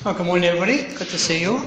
Well, good morning, everybody. Good to see you.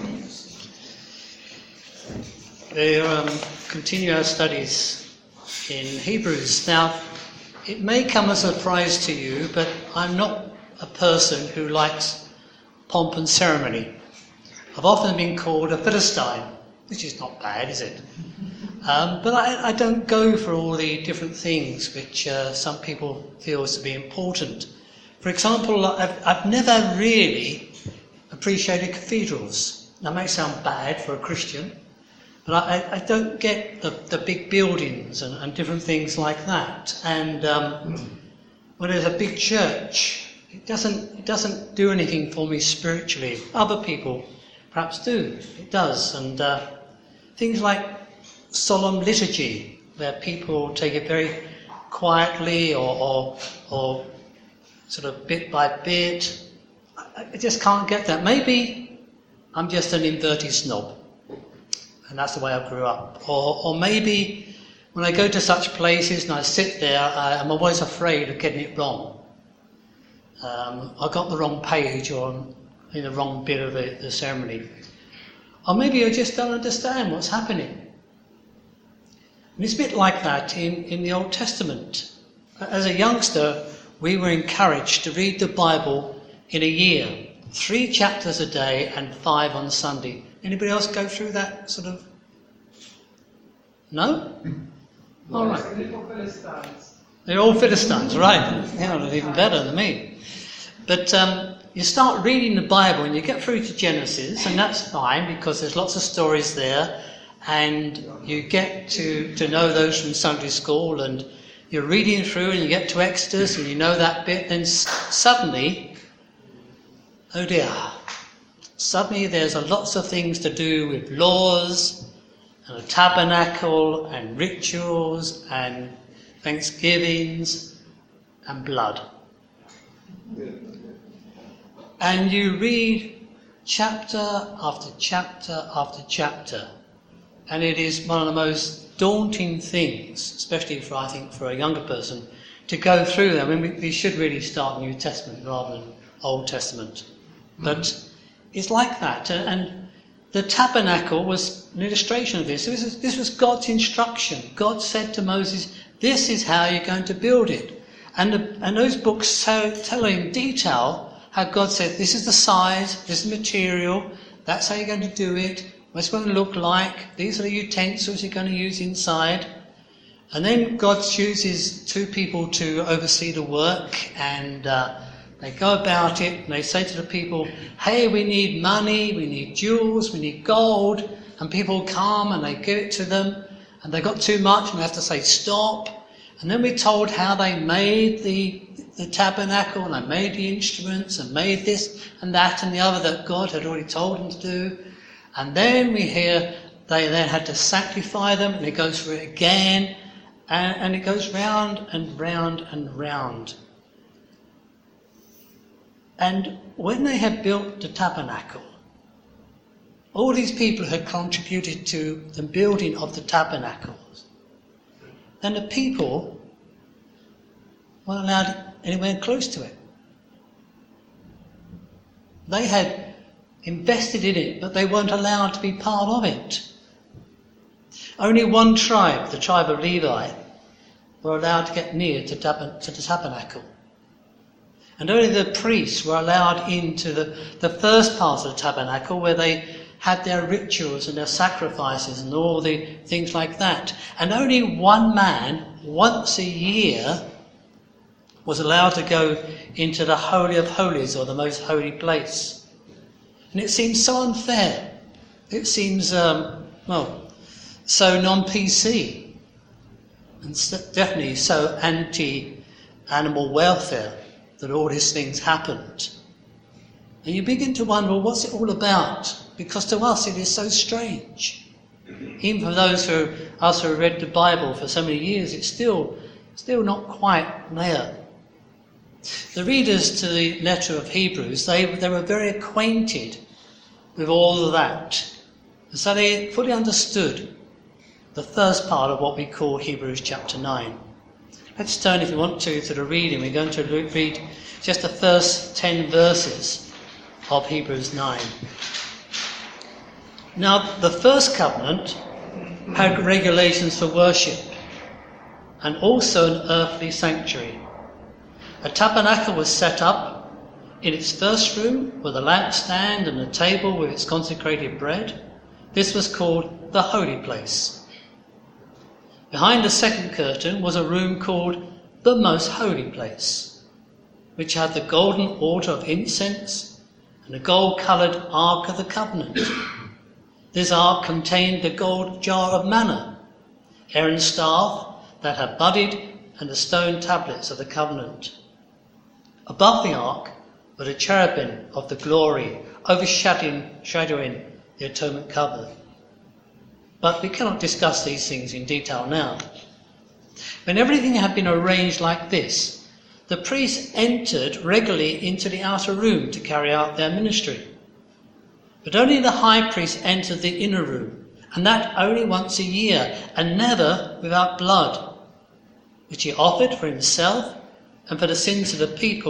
We continue our studies in Hebrews. Now, it may come as a surprise to you, but I'm not a person who likes pomp and ceremony. I've often been called a Philistine, which is not bad, is it? But I don't go for all the different things which some people feel to be important. For example, I've never really appreciated cathedrals. That may sound bad for a Christian, but I don't get the big buildings and different things like that. And when there's a big church, it doesn't do anything for me spiritually. Other people perhaps do. It does. And things like solemn liturgy, where people take it very quietly or sort of bit by bit. I just can't get that. Maybe I'm just an inverted snob, and that's the way I grew up. Or maybe when I go to such places and I sit there, I'm always afraid of getting it wrong. I got the wrong page or in the wrong bit of the ceremony. Or maybe I just don't understand what's happening. And it's a bit like that in the Old Testament. As a youngster, we were encouraged to read the Bible in a year, 3 chapters a day and 5 on Sunday. Anybody else go through that sort of? No? All right. They're all Philistines, right? Yeah, they're even better than me. But you start reading the Bible and you get through to Genesis, and that's fine because there's lots of stories there, and you get to know those from Sunday school, and you're reading through and you get to Exodus and you know that bit, then suddenly, oh dear, suddenly there's lots of things to do with laws and a tabernacle and rituals and thanksgivings and blood. And you read chapter after chapter after chapter, and it is one of the most daunting things, especially for a younger person, to go through them. I mean, we should really start New Testament rather than Old Testament. But it's like that. And the tabernacle was an illustration of this. This was God's instruction. God said to Moses, this is how you're going to build it. And those books tell in detail how God said, this is the size, this is the material, that's how you're going to do it, what's it going to look like, these are the utensils you're going to use inside. And then God chooses 2 people to oversee the work, and they go about it and they say to the people, hey, we need money, we need jewels, we need gold. And people come and they give it to them, and they got too much and they have to say stop. And then we're told how they made the tabernacle, and they made the instruments and made this and that and the other that God had already told them to do. And then we hear they then had to sanctify them, and it goes through it again, and it goes round and round and round. And when they had built the tabernacle, all these people had contributed to the building of the tabernacles. And the people weren't allowed anywhere close to it. They had invested in it, but they weren't allowed to be part of it. Only one tribe, the tribe of Levi, were allowed to get near to the tabernacle. And only the priests were allowed into the first part of the tabernacle, where they had their rituals and their sacrifices and all the things like that. And only one man, once a year, was allowed to go into the Holy of Holies, or the most holy place. And it seems so unfair. It seems, so non-PC. And definitely so anti-animal welfare that all these things happened. And you begin to wonder, well, what's it all about? Because to us it is so strange. Even for those who have read the Bible for so many years, it's still not quite there. The readers to the letter of Hebrews, they were very acquainted with all of that. And so they fully understood the first part of what we call Hebrews chapter 9. Let's turn, if you want to the reading. We're going to read just the first 10 verses of Hebrews 9. Now, the first covenant had regulations for worship and also an earthly sanctuary. A tabernacle was set up in its first room with a lampstand and a table with its consecrated bread. This was called the holy place. Behind the second curtain was a room called the most holy place, which had the golden altar of incense and the gold-coloured ark of the covenant. This ark contained the gold jar of manna, Aaron's staff that had budded, and the stone tablets of the covenant. Above the ark were the cherubim of the glory, overshadowing the atonement covenant. But we cannot discuss these things in detail now. When everything had been arranged like this, the priests entered regularly into the outer room to carry out their ministry. But only the high priest entered the inner room, and that only once a year, and never without blood, which he offered for himself and for the sins of the people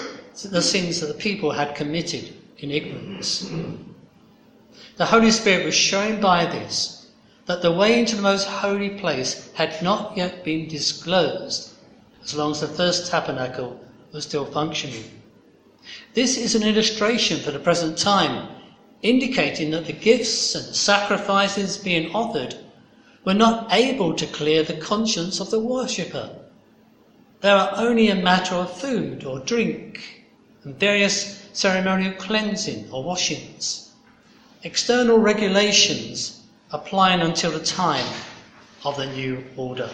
had committed in ignorance. The Holy Spirit was showing by this that the way into the most holy place had not yet been disclosed as long as the first tabernacle was still functioning. This is an illustration for the present time, indicating that the gifts and sacrifices being offered were not able to clear the conscience of the worshipper. They are only a matter of food or drink and various ceremonial cleansing or washings, external regulations applying until the time of the new order.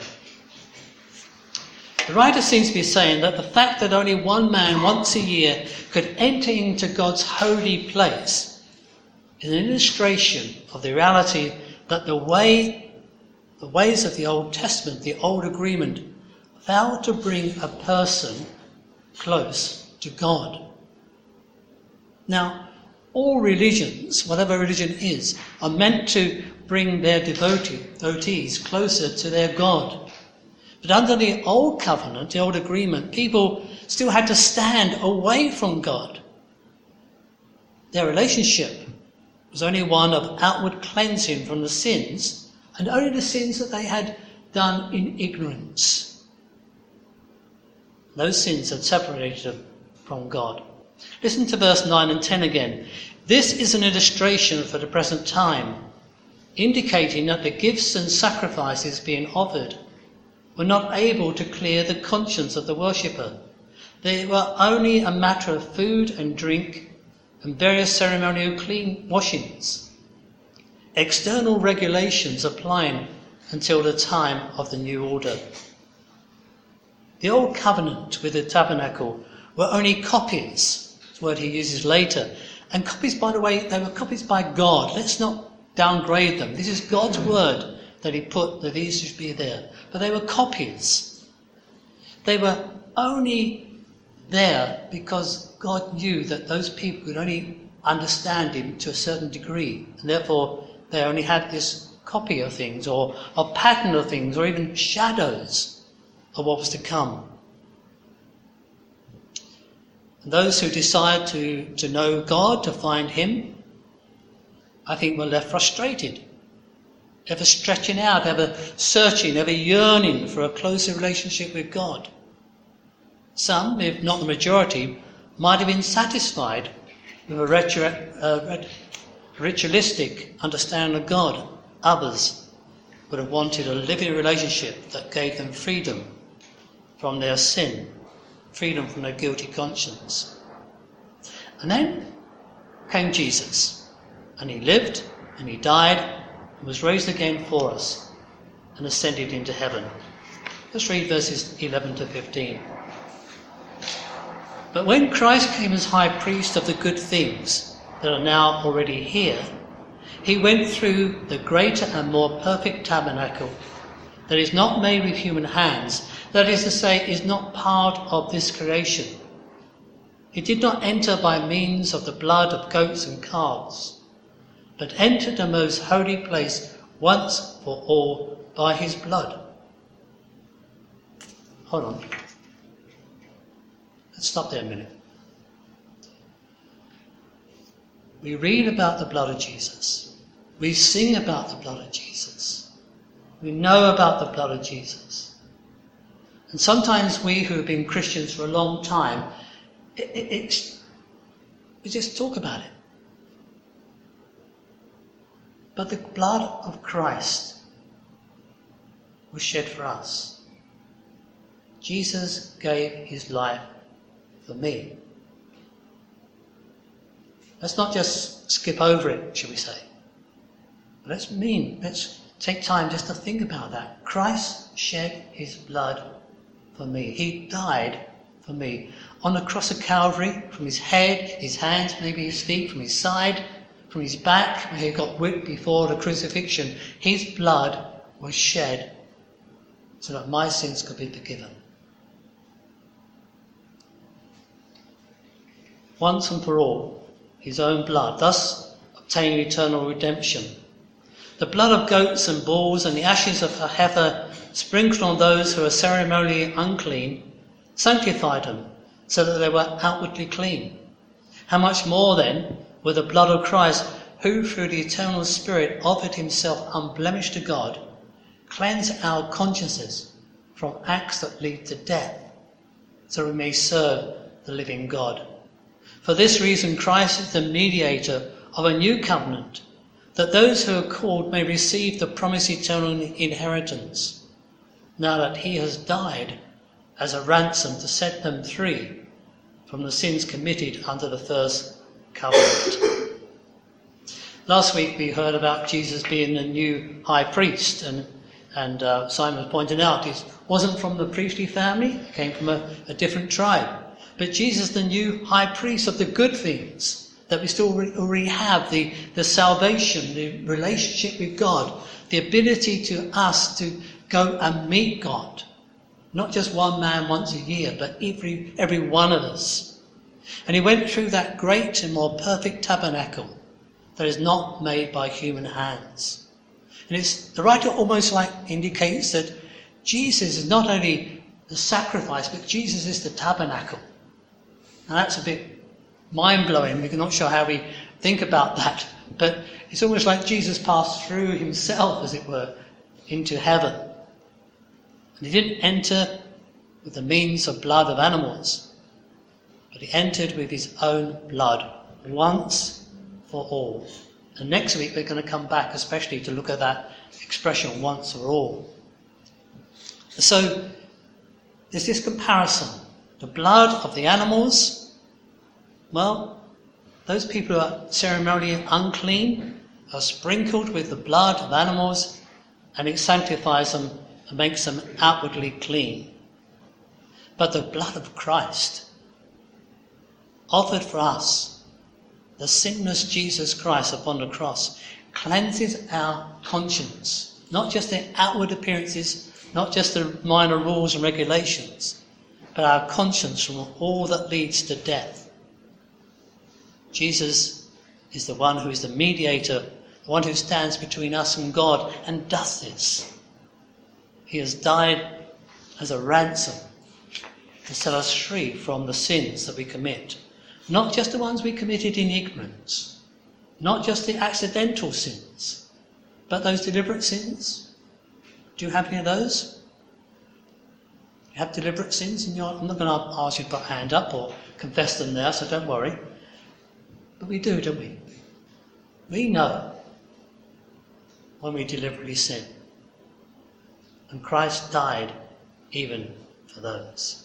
The writer seems to be saying that the fact that only one man once a year could enter into God's holy place is an illustration of the reality that the ways of the Old Testament, the Old Agreement, failed to bring a person close to God. Now, all religions, whatever religion is, are meant to bring their devotees closer to their God. But under the Old Covenant, the Old Agreement, people still had to stand away from God. Their relationship was only one of outward cleansing from the sins, and only the sins that they had done in ignorance. Those sins had separated them from God. Listen to verse 9 and 10 again. This is an illustration for the present time, indicating that the gifts and sacrifices being offered were not able to clear the conscience of the worshipper. They were only a matter of food and drink and various ceremonial clean washings, external regulations applying until the time of the new order. The Old Covenant with the tabernacle were only copies, that's the word he uses later. And copies, by the way, they were copies by God. Let's not downgrade them. This is God's word that he put that these should be there. But they were copies. They were only there because God knew that those people could only understand him to a certain degree. And therefore, they only had this copy of things, or a pattern of things, or even shadows of what was to come. And those who desired to know God, to find him, I think were left frustrated, ever stretching out, ever searching, ever yearning for a closer relationship with God. Some, if not the majority, might have been satisfied with a ritualistic understanding of God. Others would have wanted a living relationship that gave them freedom from their sin, freedom from their guilty conscience. And then came Jesus, and he lived, and he died, and was raised again for us, and ascended into heaven. Let's read verses 11 to 15. But when Christ came as high priest of the good things that are now already here, he went through the greater and more perfect tabernacle that is not made with human hands, that is to say, is not part of this creation. He did not enter by means of the blood of goats and calves, but entered the most holy place once for all by his blood. Hold on. Let's stop there a minute. We read about the blood of Jesus. We sing about the blood of Jesus. We know about the blood of Jesus. And sometimes we who have been Christians for a long time, we just talk about it. But the blood of Christ was shed for us. Jesus gave his life for me. Let's not just skip over it, shall we say. Let's take time just to think about that. Christ shed his blood for me. He died for me. On the cross of Calvary, from his head, his hands, maybe his feet, from his side, from his back, where he got whipped before the crucifixion, his blood was shed so that my sins could be forgiven. Once and for all, his own blood, thus obtaining eternal redemption. The blood of goats and bulls and the ashes of a heifer sprinkled on those who are ceremonially unclean sanctified them so that they were outwardly clean. How much more then with the blood of Christ, who through the eternal Spirit offered himself unblemished to God, cleanse our consciences from acts that lead to death, so we may serve the living God. For this reason Christ is the mediator of a new covenant, that those who are called may receive the promised eternal inheritance, now that he has died as a ransom to set them free from the sins committed under the first covenant. Last week we heard about Jesus being the new high priest, and Simon pointed out he wasn't from the priestly family, he came from a different tribe. But Jesus, the new high priest of the good things that we still already have, the salvation, the relationship with God, the ability to us to go and meet God. Not just one man once a year, but every one of us. And he went through that great and more perfect tabernacle that is not made by human hands. And the writer almost like indicates that Jesus is not only the sacrifice, but Jesus is the tabernacle. Now that's a bit mind-blowing. We're not sure how we think about that. But it's almost like Jesus passed through himself, as it were, into heaven. And he didn't enter with the means of blood of animals, but he entered with his own blood, once for all. And next week we're going to come back especially to look at that expression, once for all. So there's this comparison. The blood of the animals, well, those people who are ceremonially unclean are sprinkled with the blood of animals, and it sanctifies them and makes them outwardly clean. But the blood of Christ, offered for us, the sinless Jesus Christ upon the cross, cleanses our conscience, not just the outward appearances, not just the minor rules and regulations, but our conscience from all that leads to death. Jesus is the one who is the mediator, the one who stands between us and God, and does this. He has died as a ransom to set us free from the sins that we commit. Not just the ones we committed in ignorance, not just the accidental sins, but those deliberate sins. Do you have any of those? You have deliberate sins in your... I'm not going to ask you to put a hand up or confess them there, so don't worry. But we do, don't we? We know when we deliberately sin. And Christ died even for those.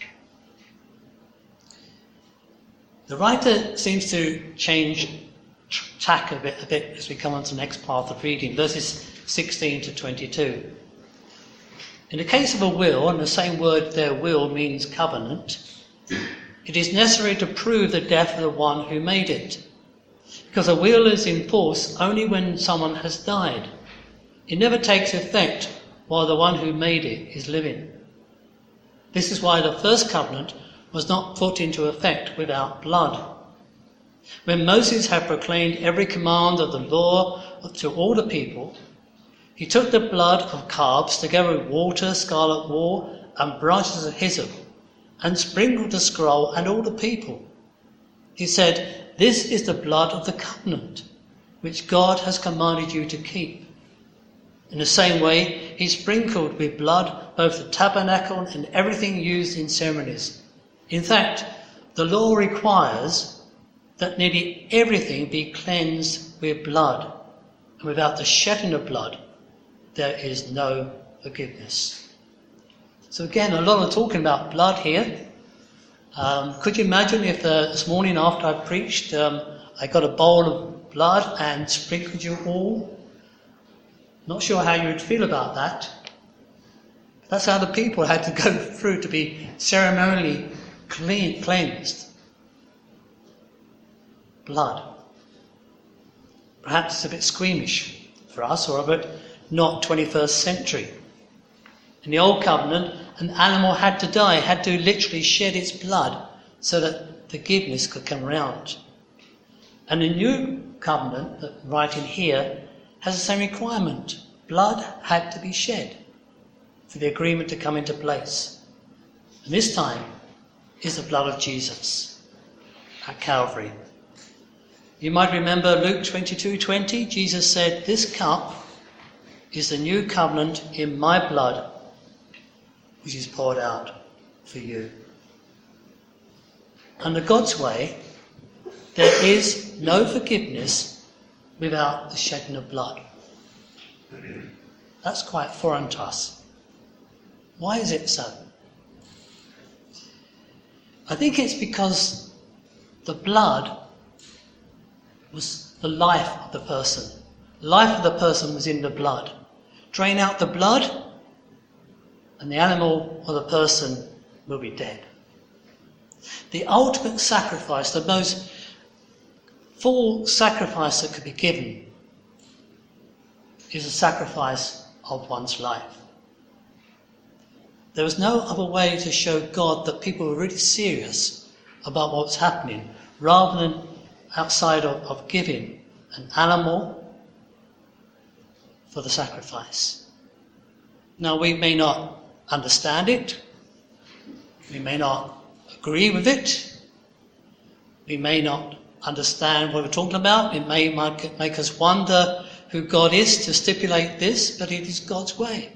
The writer seems to change tack a bit as we come on to the next part of reading, verses 16 to 22. In the case of a will, and the same word there, will, means covenant, it is necessary to prove the death of the one who made it, because a will is in force only when someone has died. It never takes effect while the one who made it is living. This is why the first covenant was not put into effect without blood. When Moses had proclaimed every command of the law to all the people, he took the blood of calves together with water, scarlet wool, and branches of hyssop, and sprinkled the scroll and all the people. He said, "This is the blood of the covenant, which God has commanded you to keep." In the same way, he sprinkled with blood both the tabernacle and everything used in ceremonies. In fact, the law requires that nearly everything be cleansed with blood, and without the shedding of blood, there is no forgiveness. So again, a lot of talking about blood here. Could you imagine if this morning after I preached, I got a bowl of blood and sprinkled you all? Not sure how you would feel about that. But that's how the people had to go through to be ceremonially cleansed. Blood. Perhaps it's a bit squeamish for us, or a bit not 21st century. In the Old Covenant, an animal had to die, had to literally shed its blood so that forgiveness could come around. And the New Covenant, right in here, has the same requirement. Blood had to be shed for the agreement to come into place. And this time is the blood of Jesus at Calvary. You might remember Luke 22:20. Jesus said, "This cup is the new covenant in my blood, which is poured out for you." Under God's way, there is no forgiveness without the shedding of blood. That's quite foreign to us. Why is it so? I think it's because the blood was the life of the person. The life of the person was in the blood. Drain out the blood, and the animal or the person will be dead. The ultimate sacrifice, the most full sacrifice that could be given, is a sacrifice of one's life. There was no other way to show God that people were really serious about what's happening, rather than outside of giving an animal for the sacrifice. Now, we may not understand it, we may not agree with it, we may not understand what we're talking about, it may make us wonder who God is to stipulate this, but it is God's way.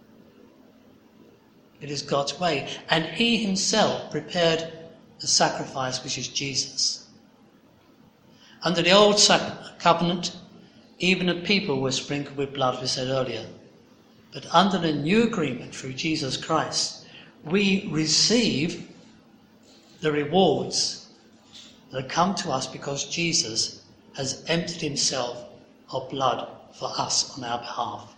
It is God's way. And he himself prepared the sacrifice, which is Jesus. Under the old covenant, even the people were sprinkled with blood, we said earlier. But under the new agreement through Jesus Christ, we receive the rewards that come to us because Jesus has emptied himself of blood for us on our behalf.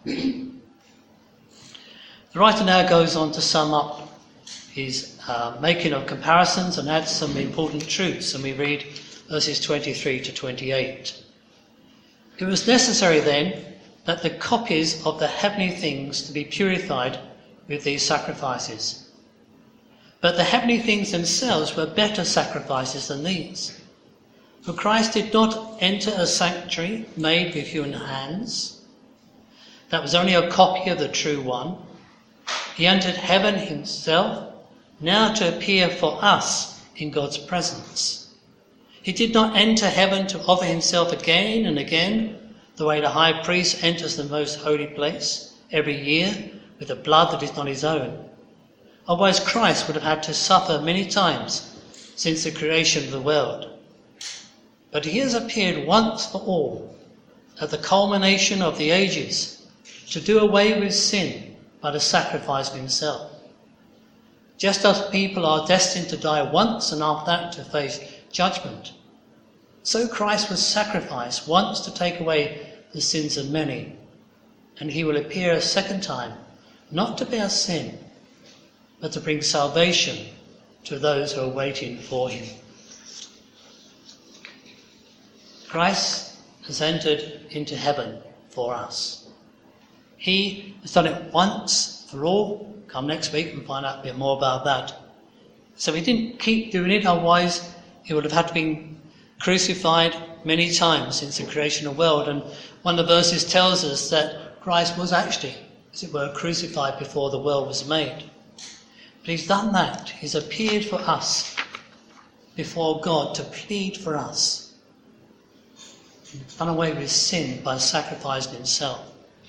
The writer now goes on to sum up his making of comparisons and adds some important truths, and we read verses 23 to 28. "It was necessary then that the copies of the heavenly things to be purified with these sacrifices. But the heavenly things themselves were better sacrifices than these. For Christ did not enter a sanctuary made with human hands. That was only a copy of the true one. He entered heaven himself, now to appear for us in God's presence. He did not enter heaven to offer himself again and again, the way the high priest enters the most holy place every year with the blood that is not his own. Otherwise Christ would have had to suffer many times since the creation of the world. But he has appeared once for all at the culmination of the ages to do away with sin by the sacrifice of himself. Just as people are destined to die once and after that to face judgment, so Christ was sacrificed once to take away the sins of many, and he will appear a second time, not to bear sin, but to bring salvation to those who are waiting for him. Christ has entered into heaven for us. He has done it once for all. Come next week and find out a bit more about that. So he didn't keep doing it, otherwise he would have had to be crucified many times since the creation of the world. And one of the verses tells us that Christ was actually, as it were, crucified before the world was made. But he's done that. He's appeared for us before God to plead for us done away with sin by sacrificing himself.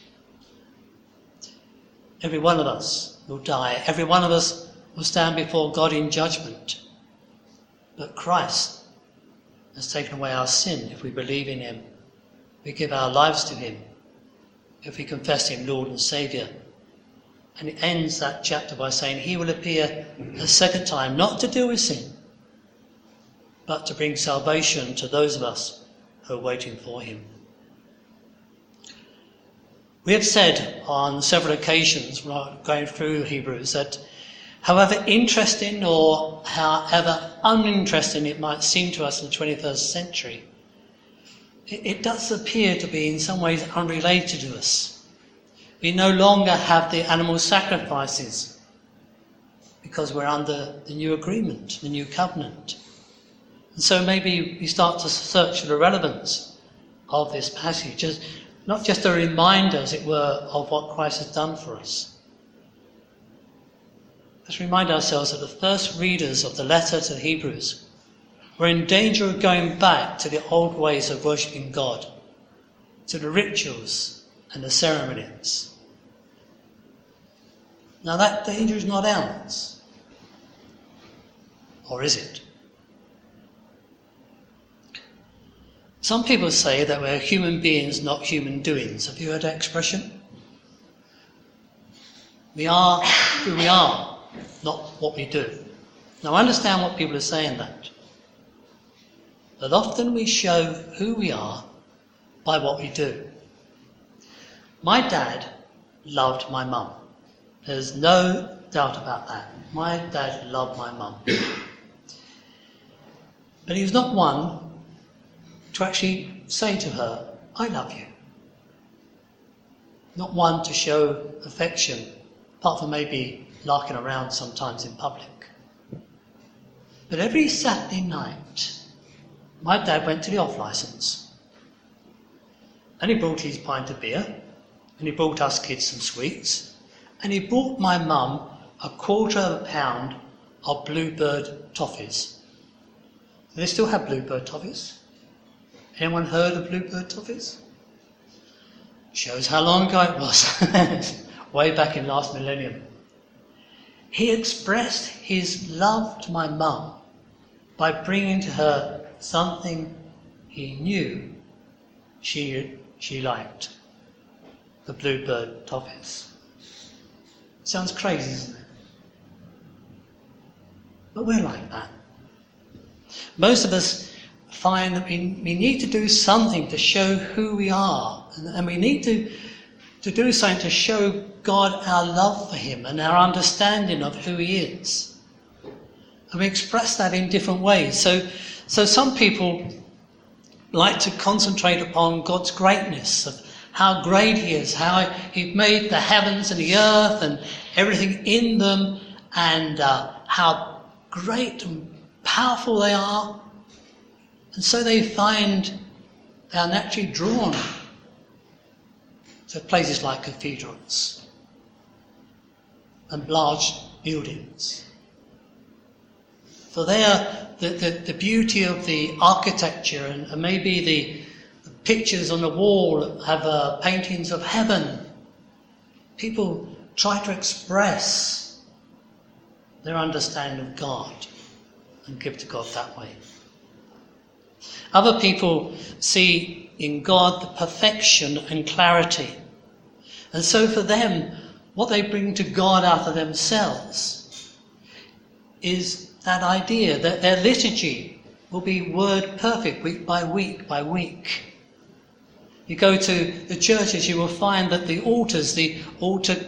Every one of us will die. Every one of us will stand before God in judgment. But Christ has taken away our sin if we believe in him. We give our lives to him. If we confess him Lord and Saviour. And it ends that chapter by saying he will appear a second time, not to deal with sin, but to bring salvation to those of us who are waiting for him. We have said on several occasions, going through Hebrews, that however interesting or however uninteresting it might seem to us in the 21st century, it does appear to be in some ways unrelated to us. We no longer have the animal sacrifices because we're under the new agreement, the new covenant. And so maybe we start to search for the relevance of this passage, not just a reminder, as it were, of what Christ has done for us. Let's remind ourselves that the first readers of the letter to the Hebrews were in danger of going back to the old ways of worshipping God, to the rituals and the ceremonies. Now that danger is not ours. Or is it? Some people say that we're human beings, not human doings. Have you heard that expression? We are who we are, not what we do. Now I understand what people are saying that. But often we show who we are by what we do. My dad loved my mum. There's no doubt about that. My dad loved my mum. But he was not one to actually say to her, I love you. Not one to show affection, apart from maybe larking around sometimes in public. But every Saturday night, my dad went to the off-licence. And he brought his pint of beer, and he brought us kids some sweets, and he brought my mum a £1/4 of Bluebird toffees. Do they still have Bluebird toffees? Anyone heard of Bluebird toffees? Shows how long ago it was. Way back in last millennium. He expressed his love to my mum by bringing to her something he knew she liked. The Bluebird toffees. Sounds crazy, isn't it? But we're like that. Most of us find that we need to do something to show who we are. And we need to do something to show God our love for him and our understanding of who he is. And we express that in different ways. So some people like to concentrate upon God's greatness, of how great he is, how he made the heavens and the earth and everything in them, and how great and powerful they are. And so they find they are naturally drawn to places like cathedrals and large buildings. For there, the beauty of the architecture and maybe the pictures on the wall have paintings of heaven. People try to express their understanding of God and give to God that way. Other people see in God the perfection and clarity. And so for them, what they bring to God out of themselves is that idea that their liturgy will be word perfect week by week by week. You go to the churches, you will find that the altars, the altar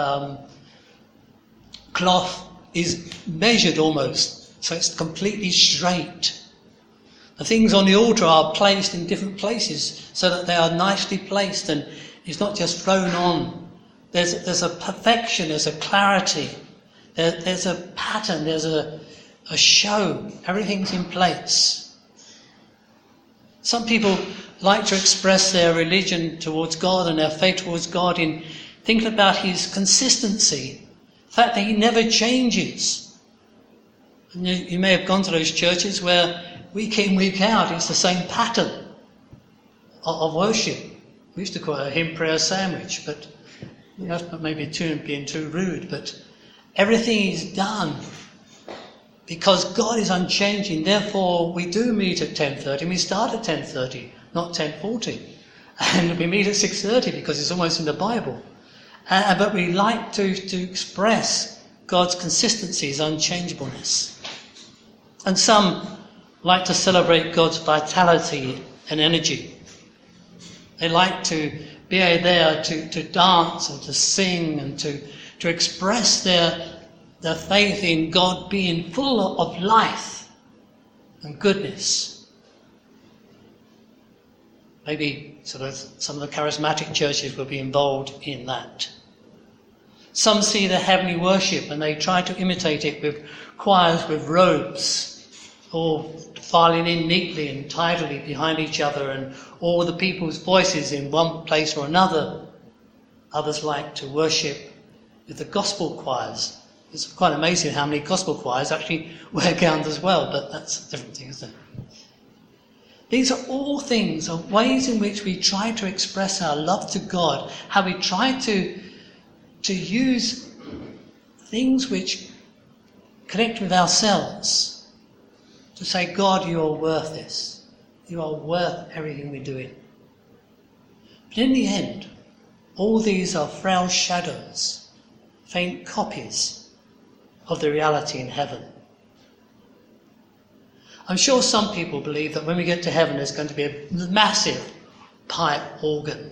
cloth is measured almost, so it's completely straight. The things on the altar are placed in different places so that they are nicely placed and it's not just thrown on. There's a perfection, there's a clarity, there's a pattern, there's a show. Everything's in place. Some people like to express their religion towards God and their faith towards God in thinking about his consistency, the fact that he never changes. And you may have gone to those churches where week in, week out, it's the same pattern. of worship. We used to call it a hymn prayer sandwich, but maybe being too rude. But everything is done because God is unchanging. Therefore, we do meet at 10:30. We start at 10:30, not 10:40, and we meet at 6:30 because it's almost in the Bible. But we like to express God's consistency, His unchangeableness. And some like to celebrate God's vitality and energy. They like to be there to dance and to sing and to express their faith in God being full of life and goodness. Maybe some of the charismatic churches will be involved in that. Some see the heavenly worship and they try to imitate it with choirs with robes, all filing in neatly and tidily behind each other, and all the people's voices in one place or another. Others like to worship with the gospel choirs. It's quite amazing how many gospel choirs actually wear gowns as well, but that's a different thing, isn't it? These are all things, are ways in which we try to express our love to God, how we try to use things which connect with ourselves to say, God, you are worth this. You are worth everything we're doing. But in the end, all these are frail shadows, faint copies of the reality in heaven. I'm sure some people believe that when we get to heaven there's going to be a massive pipe organ.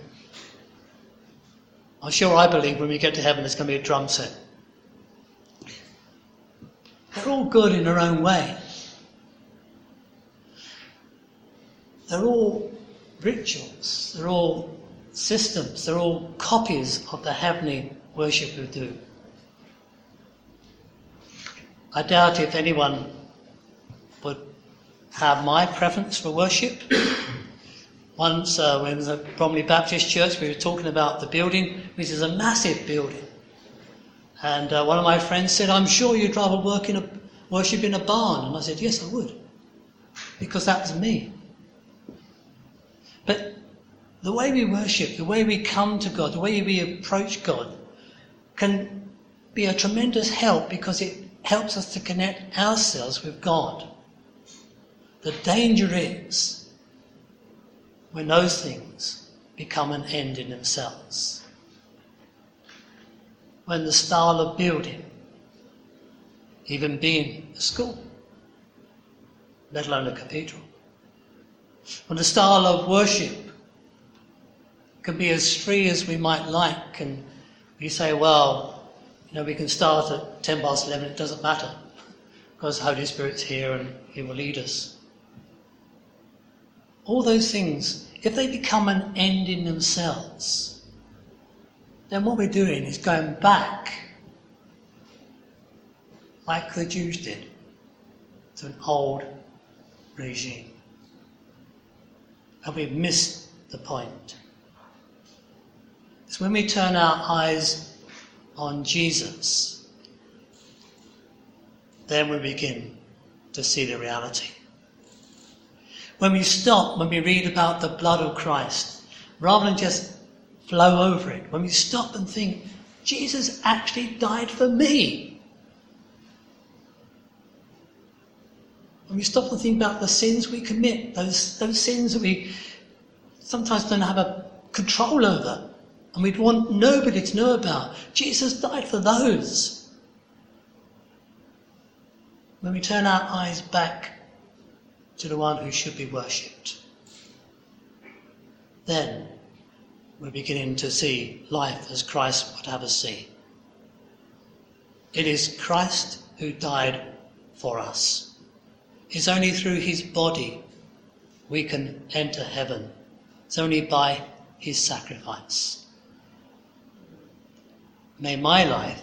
I'm sure I believe when we get to heaven there's going to be a drum set. They're all good in their own way. They're all rituals, they're all systems, they're all copies of the heavenly worship we do. I doubt if anyone would have my preference for worship. Once, when we was at Bromley Baptist Church, we were talking about the building, which is a massive building. And one of my friends said, I'm sure you'd rather worship in a barn. And I said, yes, I would. Because that was me. But the way we worship, the way we come to God, the way we approach God can be a tremendous help because it helps us to connect ourselves with God. The danger is when those things become an end in themselves. When the style of building, even being a school, let alone a cathedral, when the style of worship can be as free as we might like, and we say, well, we can start at 11:10, it doesn't matter, because the Holy Spirit's here and He will lead us. All those things, if they become an end in themselves, then what we're doing is going back, like the Jews did, to an old regime. And we've missed the point. It's when we turn our eyes on Jesus, then we begin to see the reality. When we stop, when we read about the blood of Christ, rather than just flow over it, when we stop and think, Jesus actually died for me. When we stop and think about the sins we commit, those sins that we sometimes don't have a control over, and we'd want nobody to know about. Jesus died for those. When we turn our eyes back to the one who should be worshipped, then we're beginning to see life as Christ would have us see. It is Christ who died for us. It's only through His body we can enter heaven. It's only by His sacrifice. May my life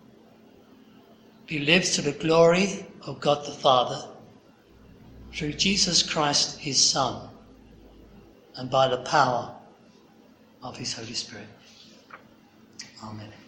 be lived to the glory of God the Father through Jesus Christ, His Son, and by the power of His Holy Spirit. Amen.